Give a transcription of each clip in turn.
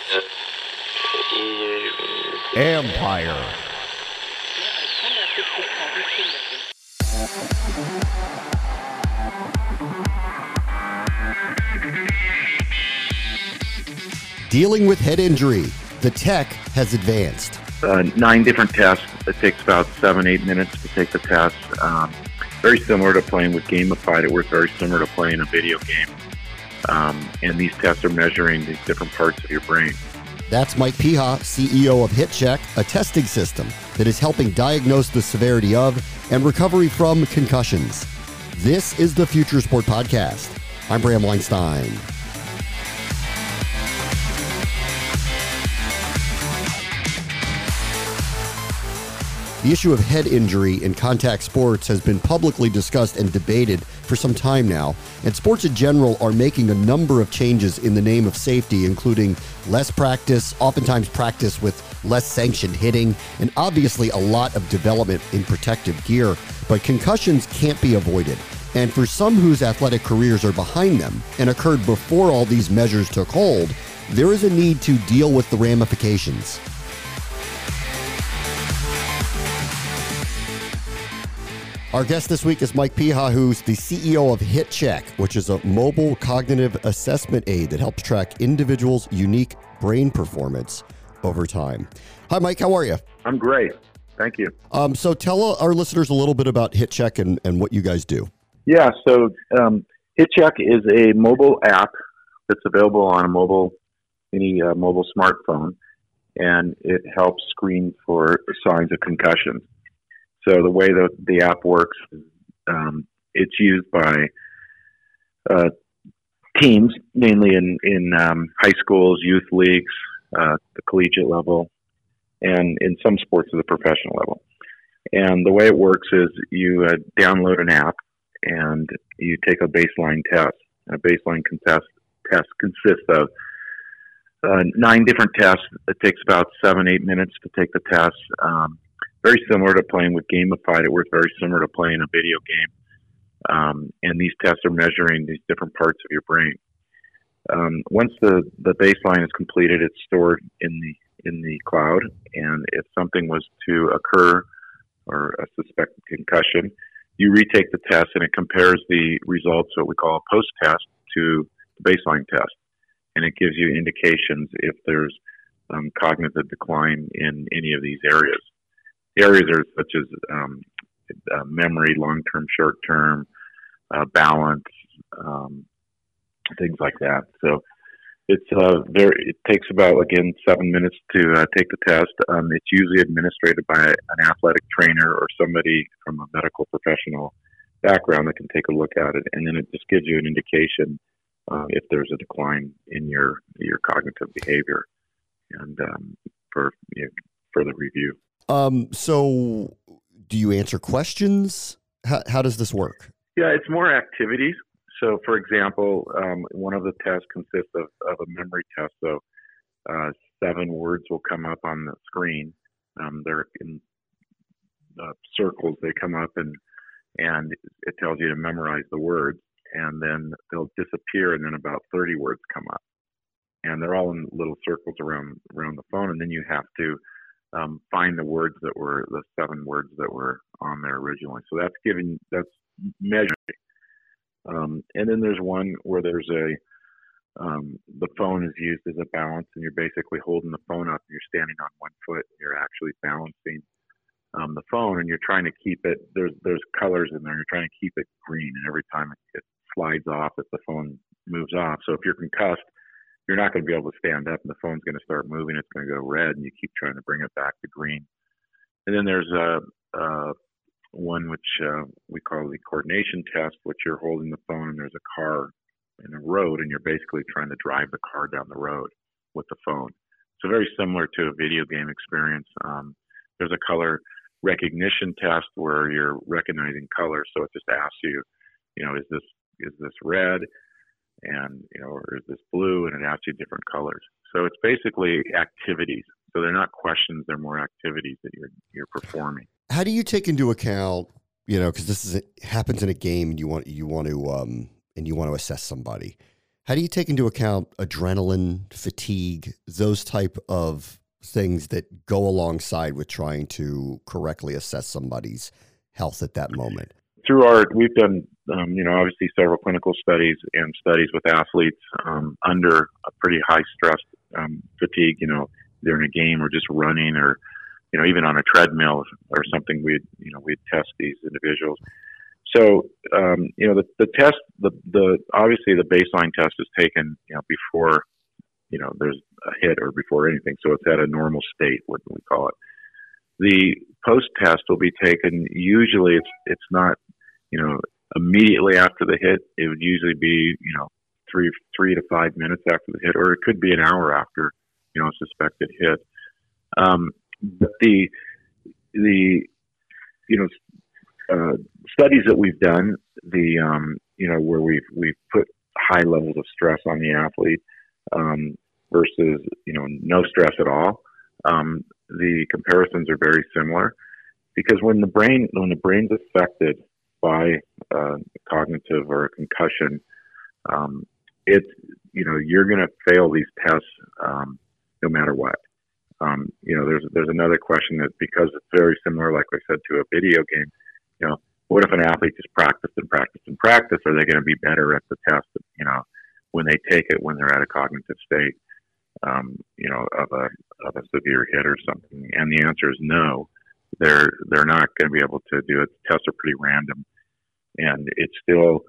Empire. Dealing with head injury, the tech has advanced. 9 different tests. It takes about 7-8 minutes to take the test. Very similar to playing with Gamified. It works very similar to playing a video game. And these tests are measuring these different parts of your brain. That's Mike Piha, CEO of HitCheck, a testing system that is helping diagnose the severity of and recovery from concussions. This is the Future Sport Podcast. I'm Bram Weinstein. The issue of head injury in contact sports has been publicly discussed and debated for some time now, and sports in general are making a number of changes in the name of safety, including less practice, oftentimes practice with less sanctioned hitting, and obviously a lot of development in protective gear. But concussions can't be avoided, and for some whose athletic careers are behind them and occurred before all these measures took hold, there is a need to deal with the ramifications. Our guest this week is Mike Piha, who's the CEO of HitCheck, which is a mobile cognitive assessment aid that helps track individuals' unique brain performance over time. Hi, Mike. How are you? I'm great. Thank you. So tell our listeners a little bit about HitCheck and what you guys do. Yeah, so HitCheck is a mobile app that's available on any mobile smartphone, and it helps screen for signs of concussion. So the way that the app works, it's used by teams, mainly in high schools, youth leagues, the collegiate level, and in some sports at the professional level. And the way it works is you download an app and you take a baseline test. A baseline test consists of 9 different tests. It takes about 7-8 minutes to take the test. Very similar to playing with Gamified. It works very similar to playing a video game. And these tests are measuring these different parts of your brain. Once the baseline is completed, it's stored in the cloud. And if something was to occur or a suspected concussion, you retake the test and it compares the results, what we call a post-test, to the baseline test. And it gives you indications if there's cognitive decline in any of these areas. The areas are such as memory, long-term, short-term, balance, things like that. So it takes about, again, 7 minutes to take the test. It's usually administered by an athletic trainer or somebody from a medical professional background that can take a look at it, and then it just gives you an indication if there's a decline in your cognitive behavior, and for further review. So do you answer questions? How does this work? Yeah, it's more activities. So, for example, one of the tests consists of a memory test. So 7 words will come up on the screen. They're in circles. They come up and it tells you to memorize the words. And then they'll disappear, and then about 30 words come up. And they're all in little circles around the phone. And then you have to find the words that were the 7 words that were on there originally. So that's measuring. And then there's one where there's the phone is used as a balance, and you're basically holding the phone up and you're standing on one foot and you're actually balancing the phone, and you're trying to keep it, there's colors in there. You're trying to keep it green, and every time it slides off, if the phone moves off. So if you're concussed, you're not going to be able to stand up, and the phone's going to start moving. It's going to go red, and you keep trying to bring it back to green. And then there's one which we call the coordination test, which you're holding the phone, and there's a car in a road, and you're basically trying to drive the car down the road with the phone. So very similar to a video game experience. There's a color recognition test where you're recognizing colors. So it just asks you, is this red? And, or is this blue? And it asks you different colors. So it's basically activities. So they're not questions, they're more activities that you're performing. How do you take into account, because this happens in a game and you want to assess somebody. How do you take into account adrenaline, fatigue, those type of things that go alongside with trying to correctly assess somebody's health at that moment? We've done, obviously several clinical studies and studies with athletes under a pretty high stress, fatigue, during a game or just running or, even on a treadmill or something, we'd test these individuals. So, the test, obviously the baseline test is taken, before, there's a hit or before anything. So it's at a normal state, what we call it. The post-test will be taken, usually it's not, immediately after the hit. It would usually be, 3 to 5 minutes after the hit, or it could be an hour after, a suspected hit. But the studies that we've done, where we've put high levels of stress on the athlete versus no stress at all, the comparisons are very similar, because when the brain's affected by cognitive or a concussion, you're going to fail these tests no matter what. There's another question that, because it's very similar, like I said, to a video game, what if an athlete just practiced and practiced and practiced? Are they going to be better at the test, when they take it, when they're at a cognitive state, of a severe hit or something? And the answer is no. They're not going to be able to do it. The tests are pretty random, and it's still,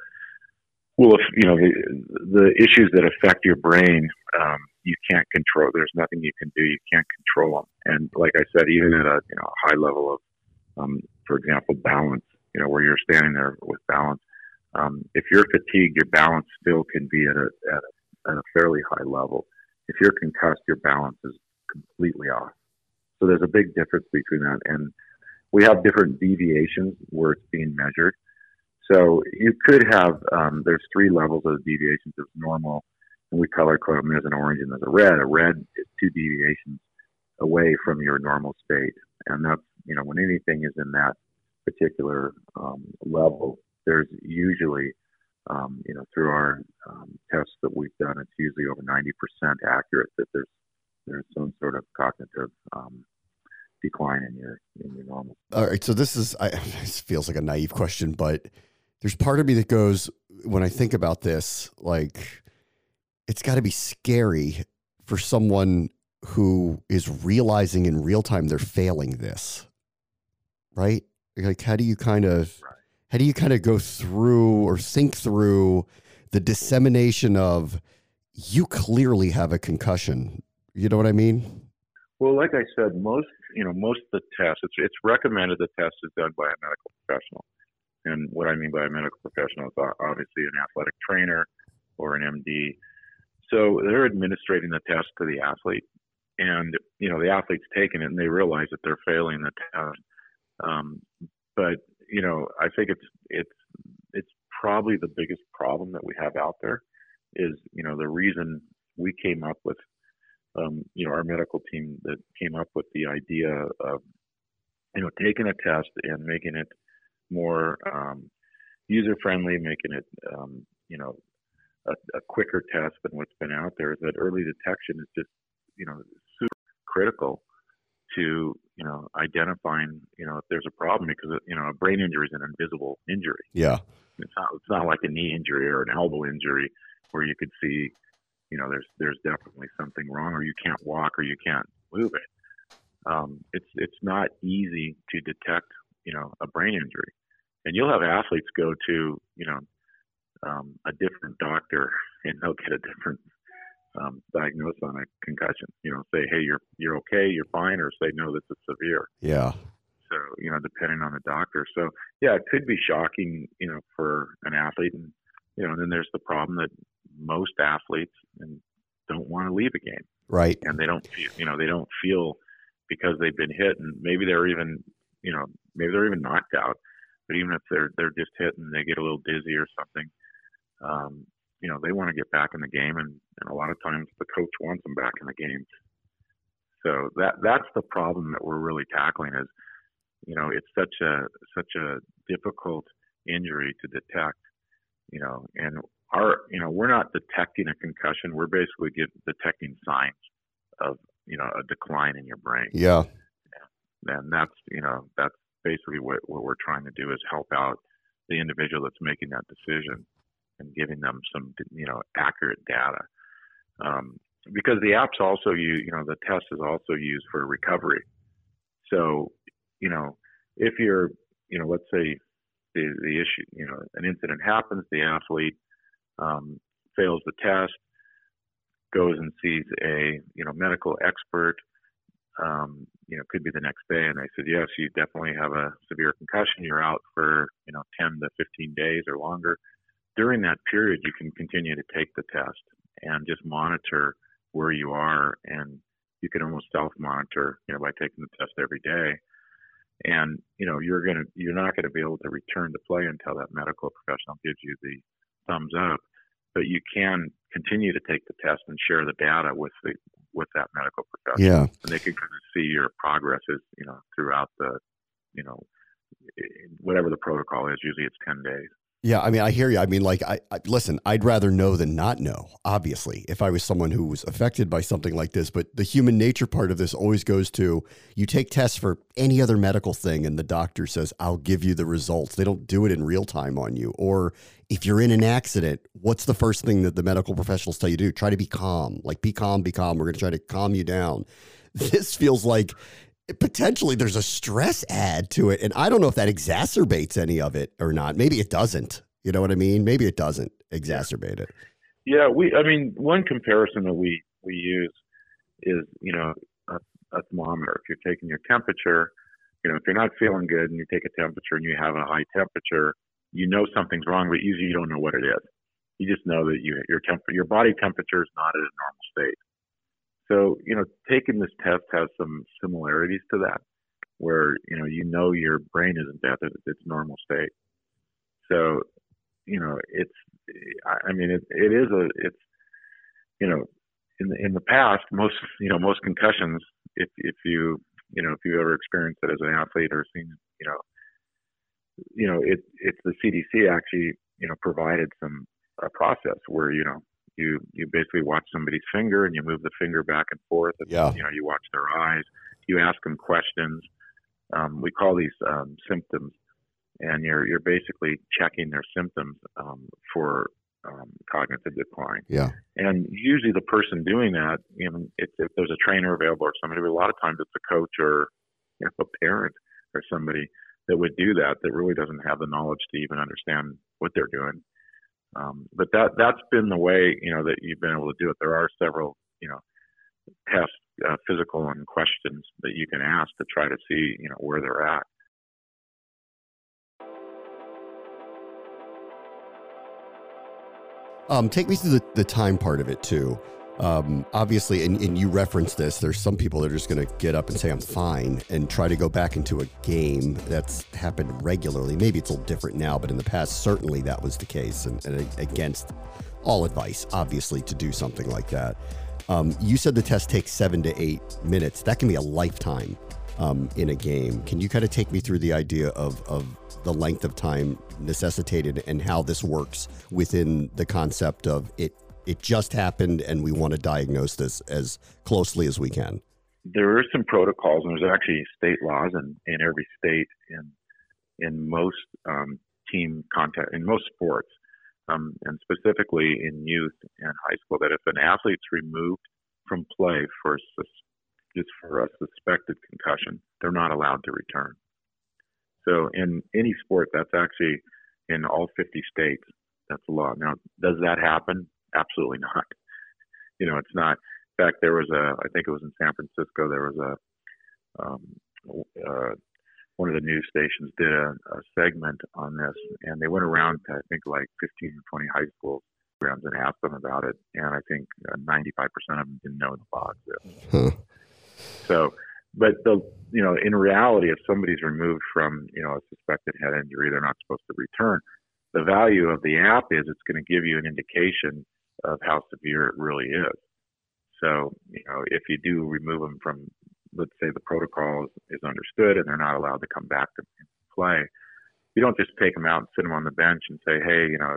the issues that affect your brain, you can't control. There's nothing you can do. You can't control them. And like I said, even at a high level of, for example, balance, where you're standing there with balance, if you're fatigued, your balance still can be at a fairly high level. If you're concussed, your balance is completely off. So there's a big difference between that, and we have different deviations where it's being measured. So you could have, there's 3 levels of deviations. There's normal, and we color code them. There's an orange and there's a red. A red is 2 deviations away from your normal state. And that's, when anything is in that particular level, there's usually, through our tests that we've done, it's usually over 90% accurate that there's some sort of cognitive decline in your normal. All right. So this feels like a naive question, but there's part of me that goes, when I think about this, like, it's got to be scary for someone who is realizing in real time they're failing this, right? Like, how do you kind of go through or think through the dissemination of, you clearly have a concussion? You know what I mean? Well, like I said, most of the tests, it's recommended the test is done by a medical professional. And what I mean by a medical professional is obviously an athletic trainer or an MD. So they're administrating the test to the athlete, and the athlete's taking it and they realize that they're failing the test. But I think it's probably the biggest problem that we have out there is the reason we came up with our medical team that came up with the idea of taking a test and making it more user friendly, making it a quicker test than what's been out there, is that early detection is just super critical to identifying if there's a problem, because a brain injury is an invisible injury. Yeah, it's not like a knee injury or an elbow injury where you could see there's definitely something wrong, or you can't walk, or you can't move it. It's not easy to detect a brain injury, and you'll have athletes go to a different doctor and they'll get a different diagnosis on a concussion. Say, hey, you're okay, you're fine, or say, no, this is severe. Yeah. So depending on the doctor. So yeah, it could be shocking for an athlete, and and then there's the problem that most athletes don't want to leave a game, right? And they don't feel because they've been hit, and maybe they're even knocked out, but even if they're just hit and they get a little dizzy or something, they want to get back in the game, and a lot of times the coach wants them back in the game. So that's the problem that we're really tackling is, it's such a difficult injury to detect, and we're not detecting a concussion. We're basically detecting signs of, a decline in your brain. Yeah. And that's basically what we're trying to do, is help out the individual that's making that decision and giving them some, accurate data. Because the app's also the test is also used for recovery. So, if you're, let's say the issue, an incident happens, the athlete fails the test, goes and sees a, medical expert, could be the next day, and they said, yes, you definitely have a severe concussion. You're out for, 10 to 15 days or longer. During that period, you can continue to take the test and just monitor where you are, and you can almost self-monitor, by taking the test every day. And you're not going to be able to return to play until that medical professional gives you the thumbs up. But you can continue to take the test and share the data with that medical professional. Yeah. And they can kind of see your progresses, throughout the, whatever the protocol is. Usually it's 10 days. Yeah, I mean, I hear you. I mean, like, listen, I'd rather know than not know, obviously, if I was someone who was affected by something like this. But the human nature part of this always goes to, you take tests for any other medical thing and the doctor says, I'll give you the results. They don't do it in real time on you. Or if you're in an accident, what's the first thing that the medical professionals tell you to do? Try to be calm. Like, be calm, be calm. We're going to try to calm you down. This feels like potentially there's a stress add to it. And I don't know if that exacerbates any of it or not. Maybe it doesn't. You know what I mean? Maybe it doesn't exacerbate it. Yeah. One comparison that we use is, a thermometer. If you're taking your temperature, if you're not feeling good and you take a temperature and you have a high temperature, something's wrong, but usually you don't know what it is. You just know that your body temperature is not at a normal state. So, taking this test has some similarities to that, where, your brain isn't at its normal state. So, it's in the past, most concussions, if you've ever experienced it as an athlete or seen, it's the CDC actually, provided a process where, you basically watch somebody's finger and you move the finger back and forth. And, Yeah. You watch their eyes. You ask them questions. We call these symptoms, and you're basically checking their symptoms for cognitive decline. Yeah. And usually the person doing that, if there's a trainer available or somebody, but a lot of times it's a coach or a parent or somebody that would do that really doesn't have the knowledge to even understand what they're doing. But that's been the way, that you've been able to do it. There are several, tests, physical and questions that you can ask to try to see, where they're at. Take me through the time part of it too. Obviously, and you referenced this, there's some people that are just going to get up and say, I'm fine, and try to go back into a game. That's happened regularly. Maybe it's a little different now, but in the past, certainly that was the case, and against all advice, obviously, to do something like that. You said the test takes 7 to 8 minutes. That can be a lifetime in a game. Can you kind of take me through the idea of the length of time necessitated and how this works within the concept of it just happened and we want to diagnose this as closely as we can? There are some protocols, and there's actually state laws in every state in most team contact, in most sports, and specifically in youth and high school, that if an athlete's removed from play for a suspected concussion, they're not allowed to return. So in any sport, that's actually in all 50 states, that's the law. Now, does that happen? Absolutely not. It's not. In fact, there was I think it was in San Francisco, there was one of the news stations did a segment on this, and they went around to, I think, like 15 or 20 high school programs and asked them about it. And I think 95% of them didn't know the law exists. So, but in reality, if somebody's removed from, a suspected head injury, they're not supposed to return. The value of the app is it's going to give you an indication of how severe it really is. So, if you do remove them from, let's say the protocol is understood and they're not allowed to come back to play, you don't just take them out and sit them on the bench and say, hey,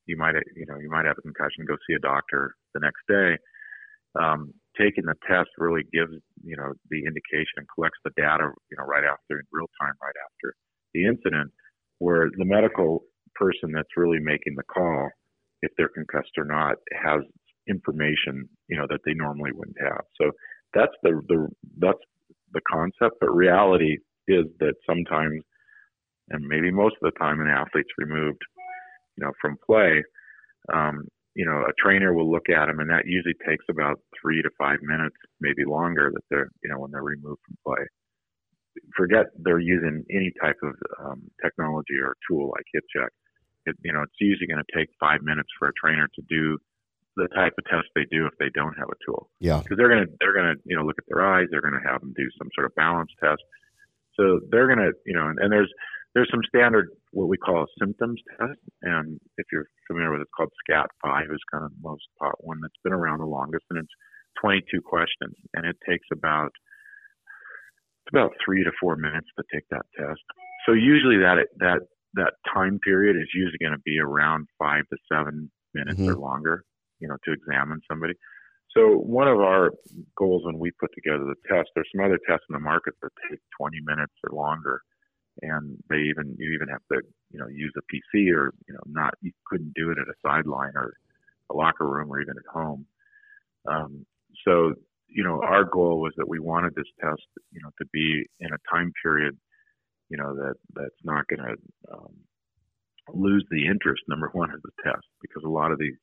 you might have a concussion, go see a doctor the next day. Taking the test really gives, the indication and collects the data, right after, in real time, right after the incident, where the medical person that's really making the call, if they're concussed or not, has information, that they normally wouldn't have. So that's the concept, but reality is that sometimes, and maybe most of the time, an athlete's removed, from play, a trainer will look at them, and that usually takes about 3 to 5 minutes, maybe longer, that they're, when they're removed from play. Forget they're using any type of technology or tool like HitCheck. It's usually going to take 5 minutes for a trainer to do the type of test they do if they don't have a tool. Yeah. Because they're going to look at their eyes. They're going to have them do some sort of balance test. So they're going to, and there's some standard, what we call a symptoms test. And if you're familiar with it, it's called SCAT-5 is kind of the most one that's been around the longest. And it's 22 questions. And it takes about 3 to 4 minutes to take that test. So usually that time period is usually going to be around 5 to 7 minutes or longer, to examine somebody. So one of our goals when we put together the test, there's some other tests in the market that take 20 minutes or longer, and you even have to use a PC, or you couldn't do it at a sideline or a locker room or even at home. So our goal was that we wanted this test to be in a time period that's not going to lose the interest, number one, of the test, because a lot of these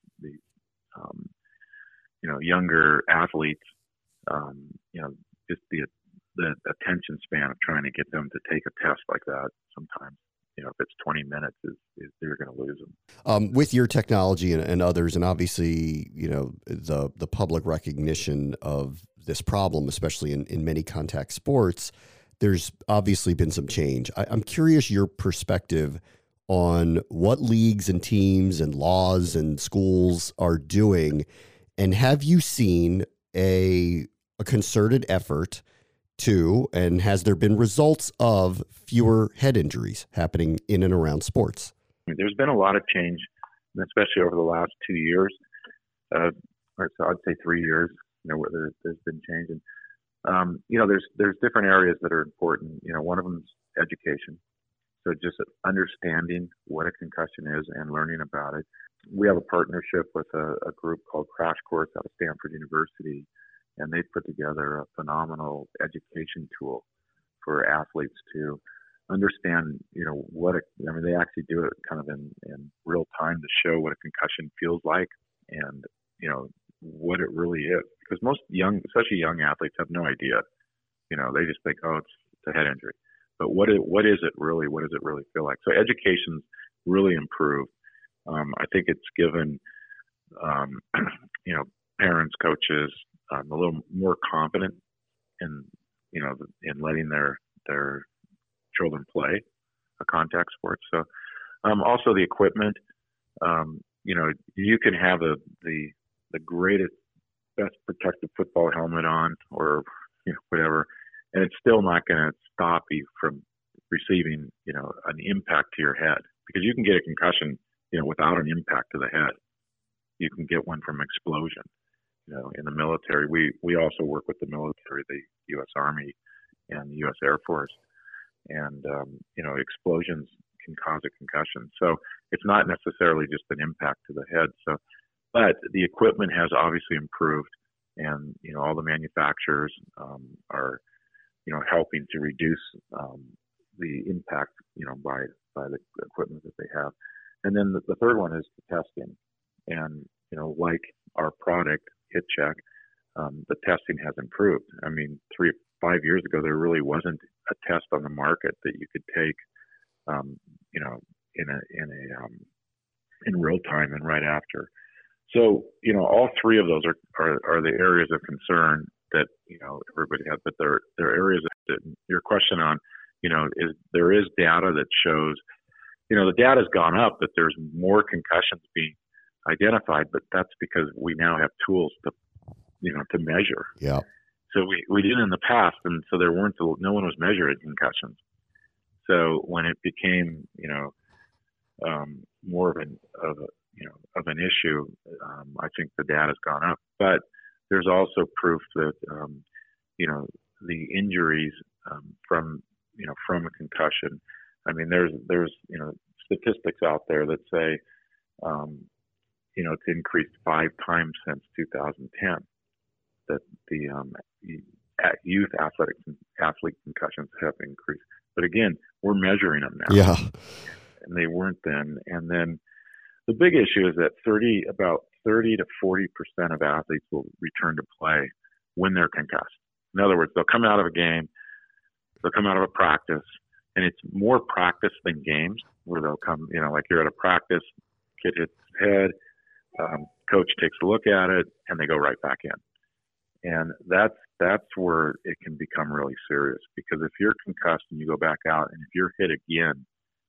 younger athletes, just the attention span of trying to get them to take a test like that, sometimes, if it's 20 minutes, is they're going to lose them. With your technology and others, and obviously, the public recognition of this problem, especially in many contact sports, there's obviously been some change. I'm curious your perspective on what leagues and teams and laws and schools are doing, and have you seen a concerted effort and has there been results of fewer head injuries happening in and around sports? There's been a lot of change, especially over the last 2 years, or so I'd say 3 years, where there's been change. And, there's different areas that are important. One of them is education. So just understanding what a concussion is and learning about it. We have a partnership with a group called Crash Course out of Stanford University, and they've put together a phenomenal education tool for athletes to understand, they actually do it kind of in real time to show what a concussion feels like and, what it really is. Because most especially young athletes have no idea. They just think, oh, it's a head injury. But what is it really? What does it really feel like? So education's really improved. I think it's given, parents, coaches, a little more confident in letting their children play a contact sport. So, also the equipment, you can have the greatest, best protective football helmet on or, whatever, and it's still not going to stop you from receiving, an impact to your head, because you can get a concussion, without an impact to the head. You can get one from explosion. In the military, we also work with the military, the U.S. Army and the U.S. Air Force, and explosions can cause a concussion. So it's not necessarily just an impact to the head. So, but the equipment has obviously improved, and all the manufacturers are helping to reduce the impact by the equipment that they have. And then the third one is the testing, and like our product HitCheck, the testing has improved. 5 years ago, there really wasn't a test on the market that you could take, in real time and right after. So, all three of those are the areas of concern that, everybody has, but they're areas that your question on, there is data that shows, the data's gone up that there's more concussions being identified, but that's because we now have tools to measure. Yeah. So we didn't in the past, and so no one was measuring concussions. So when it became, more of of an issue. I think the data's gone up, but there's also proof that the injuries from a concussion. I mean, there's statistics out there that say it's increased 5 times since 2010 that the youth athlete concussions have increased. But again, we're measuring them now. Yeah. And they weren't then. And then the big issue is that about 30 to 40% of athletes will return to play when they're concussed. In other words, they'll come out of a game, they'll come out of a practice, and it's more practice than games, where they'll come, like you're at a practice, kid hits his head, coach takes a look at it, and they go right back in. And that's where it can become really serious, because if you're concussed and you go back out, and if you're hit again,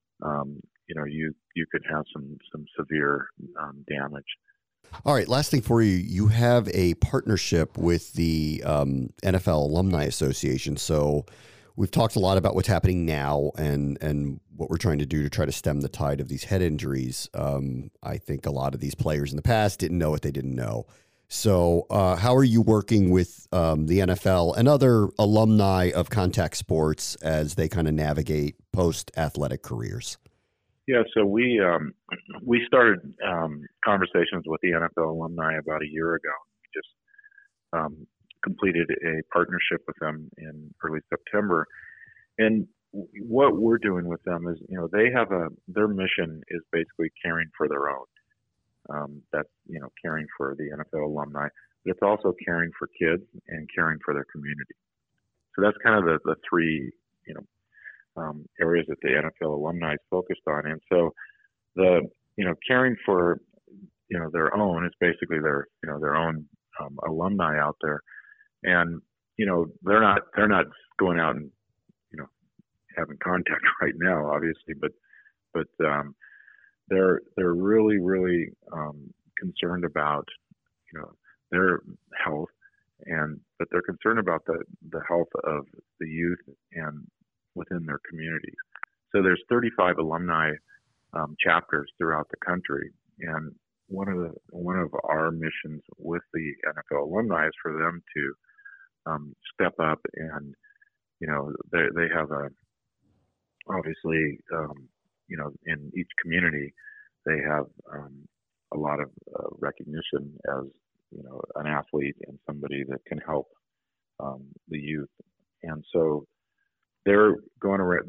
you could have some severe damage. All right, last thing for you. You have a partnership with the NFL Alumni Association. So we've talked a lot about what's happening now and what we're trying to do to try to stem the tide of these head injuries. I think a lot of these players in the past didn't know what they didn't know. So how are you working with the NFL and other alumni of contact sports as they kind of navigate post-athletic careers? Yeah, so we started conversations with the NFL alumni about a year ago. We just completed a partnership with them in early September, and what we're doing with them is, they have their mission is basically caring for their own. That's caring for the NFL alumni, but it's also caring for kids and caring for their community. So that's kind of the three areas that the NFL alumni is focused on. And so the caring for their own is basically their own alumni out there, and they're not going out and having contact right now, obviously, but they're really concerned about their health, but they're concerned about the health of the youth and within their communities. So there's 35 alumni chapters throughout the country, and one of our missions with the NFL alumni is for them to step up, and they have obviously in each community they have a lot of recognition as an athlete and somebody that can help the youth, and so they're going around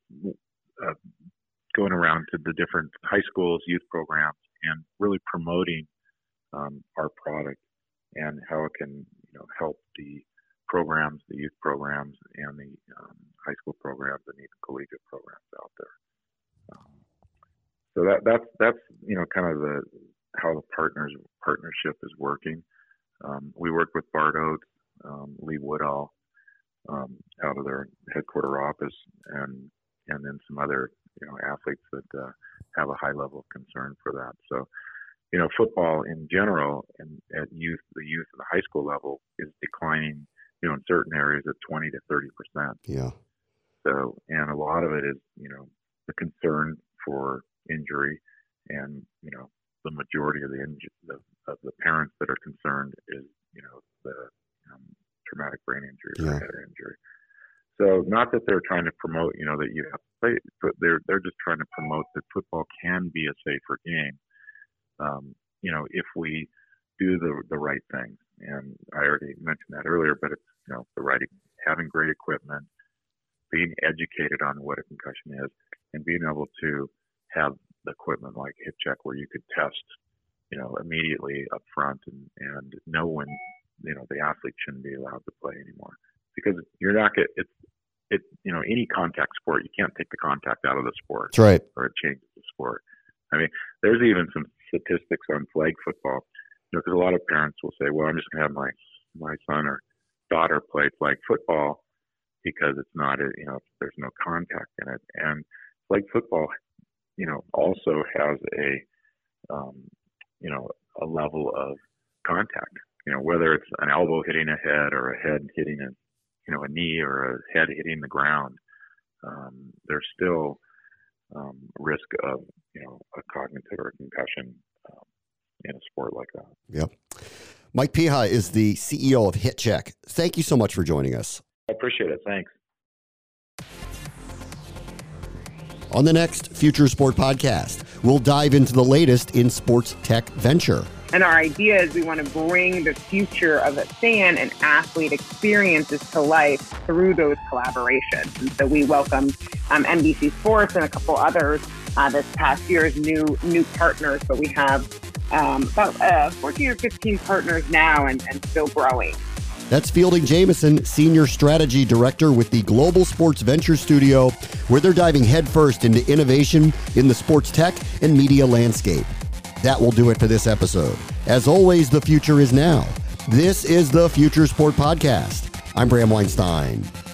to the different high schools, youth programs, and really promoting our product and how it can help the programs, the youth programs, and the high school programs, and even collegiate programs out there. So that's kind of how the partnership is working. We work with Bart Oates, Lee Woodall, out of their headquarter office, and then some other athletes that have a high level of concern for that. So football in general and at the youth and the high school level is declining in certain areas at 20 to 30%. Yeah. So, and a lot of it is the concern for injury, and the majority of the parents that are concerned is the traumatic brain injury or head injury. So not that they're trying to promote, that you have to play, but they're just trying to promote that football can be a safer game, if we do the right things. And I already mentioned that earlier, but it's having great equipment, being educated on what a concussion is, and being able to have the equipment like HipCheck where you could test, immediately up front and know when the athlete shouldn't be allowed to play anymore, because you're not any contact sport, you can't take the contact out of the sport. That's right. Or it changes the sport. I mean, there's even some statistics on flag football, because a lot of parents will say, well, I'm just going to have my son or daughter play flag football because it's not there's no contact in it. And flag football, also has a level of contact, whether it's an elbow hitting a head or a head hitting a knee or a head hitting the ground, there's still risk of a cognitive or concussion in a sport like that. Yep. Mike Piha is the CEO of HitCheck. Thank you so much for joining us. I appreciate it. Thanks. On the next Future Sport podcast, we'll dive into the latest in sports tech venture. And our idea is we want to bring the future of a fan and athlete experiences to life through those collaborations. And so we welcomed NBC Sports and a couple others this past year as new partners, but we have about 14 or 15 partners now and still growing. That's Fielding Jamison, Senior Strategy Director with the Global Sports Venture Studio, where they're diving headfirst into innovation in the sports tech and media landscape. That will do it for this episode. As always, the future is now. This is the Future Sport Podcast. I'm Bram Weinstein.